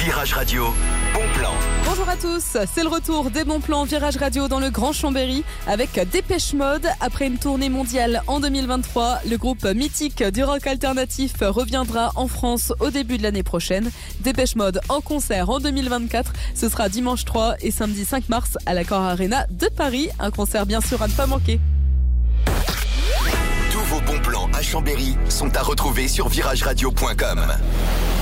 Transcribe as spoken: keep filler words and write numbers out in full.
Virage Radio, bon plan. Bonjour à tous, c'est le retour des bons plans Virage Radio dans le Grand Chambéry avec Dépêche Mode. Après une tournée mondiale en deux mille vingt-trois, le groupe mythique du rock alternatif reviendra en France au début de l'année prochaine. Dépêche Mode en concert en deux mille vingt-quatre, ce sera dimanche trois et samedi cinq mars à l'Accor Arena de Paris. Un concert bien sûr à ne pas manquer. Tous vos bons plans à Chambéry sont à retrouver sur virage radio point com.